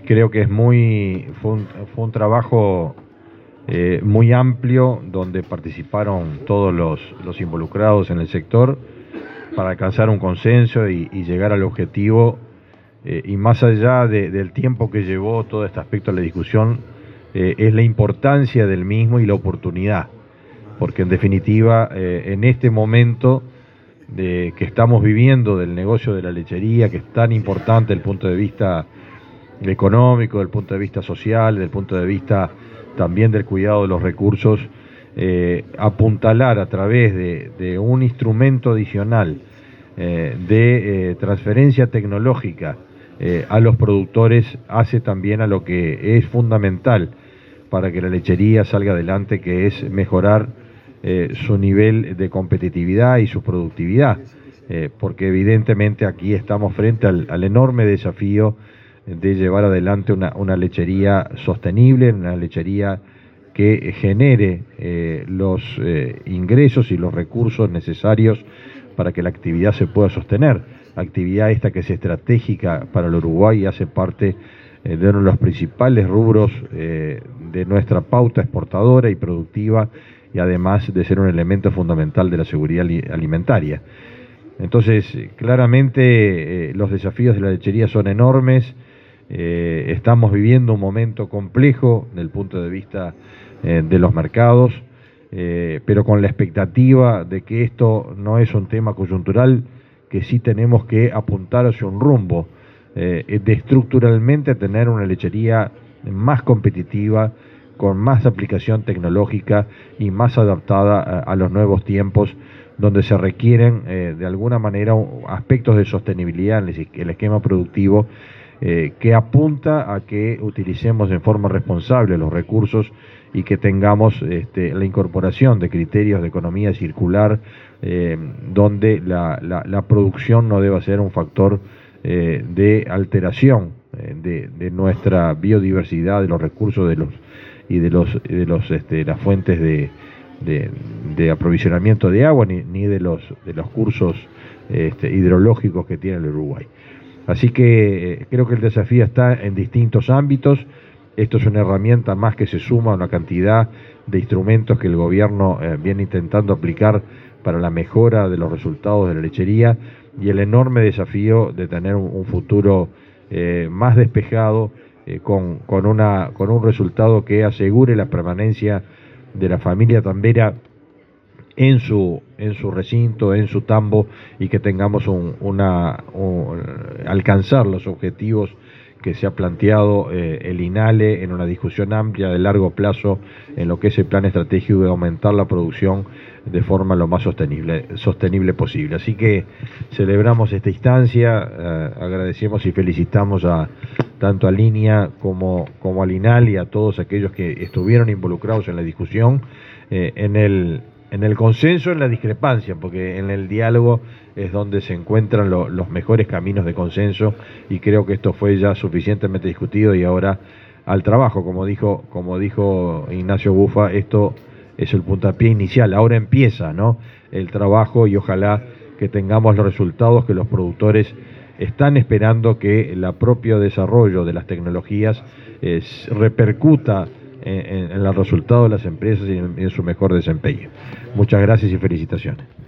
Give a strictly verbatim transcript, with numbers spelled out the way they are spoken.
creo que es muy fue un, fue un trabajo eh, muy amplio donde participaron todos los, los involucrados en el sector para alcanzar un consenso y, y llegar al objetivo, eh, y más allá de, del tiempo que llevó todo este aspecto de la discusión, eh, es la importancia del mismo y la oportunidad, porque en definitiva eh, en este momento de, que estamos viviendo del negocio de la lechería, que es tan importante desde el punto de vista económico, desde el punto de vista social, desde el punto de vista también del cuidado de los recursos, eh, apuntalar a través de, de un instrumento adicional eh, de eh, transferencia tecnológica eh, a los productores hace también a lo que es fundamental para que la lechería salga adelante, que es mejorar eh, su nivel de competitividad y su productividad, eh, porque evidentemente aquí estamos frente al, al enorme desafío de llevar adelante una, una lechería sostenible, una lechería que genere eh, los eh, ingresos y los recursos necesarios para que la actividad se pueda sostener. Actividad esta que es estratégica para el Uruguay y hace parte eh, de uno de los principales rubros eh, de nuestra pauta exportadora y productiva, y además de ser un elemento fundamental de la seguridad alimentaria. Entonces, claramente eh, los desafíos de la lechería son enormes. Eh, estamos viviendo un momento complejo desde el punto de vista eh, de los mercados, eh, pero con la expectativa de que esto no es un tema coyuntural, que sí tenemos que apuntar hacia un rumbo eh, de estructuralmente tener una lechería más competitiva, con más aplicación tecnológica y más adaptada a, a los nuevos tiempos, donde se requieren eh, de alguna manera aspectos de sostenibilidad en el esquema productivo, Eh, que apunta a que utilicemos en forma responsable los recursos y que tengamos este, la incorporación de criterios de economía circular, eh, donde la, la, la producción no deba ser un factor eh, de alteración eh, de, de nuestra biodiversidad, de los recursos de los y de los de los este, las fuentes de, de, de aprovisionamiento de agua, ni, ni de los de los cursos este, hidrológicos que tiene el Uruguay. Así que eh, creo que el desafío está en distintos ámbitos. Esto es una herramienta más que se suma a una cantidad de instrumentos que el gobierno eh, viene intentando aplicar para la mejora de los resultados de la lechería, y el enorme desafío de tener un, un futuro eh, más despejado, eh, con, con, una, con un resultado que asegure la permanencia de la familia tambera en su en su recinto, en su tambo, y que tengamos un, una un, alcanzar los objetivos que se ha planteado eh, el INALE en una discusión amplia de largo plazo en lo que es el plan estratégico de aumentar la producción de forma lo más sostenible sostenible posible. Así que celebramos esta instancia, eh, agradecemos y felicitamos a tanto a Línea como, como al INALE y a todos aquellos que estuvieron involucrados en la discusión, eh, en el en el consenso, en la discrepancia, porque en el diálogo es donde se encuentran lo, los mejores caminos de consenso, y creo que esto fue ya suficientemente discutido, y ahora al trabajo, como dijo, como dijo Ignacio Bufa, esto es el puntapié inicial, ahora empieza, ¿no?, el trabajo, y ojalá que tengamos los resultados que los productores están esperando, que el propio desarrollo de las tecnologías eh, repercuta en, en el resultado de las empresas y en, en su mejor desempeño. Muchas gracias y felicitaciones.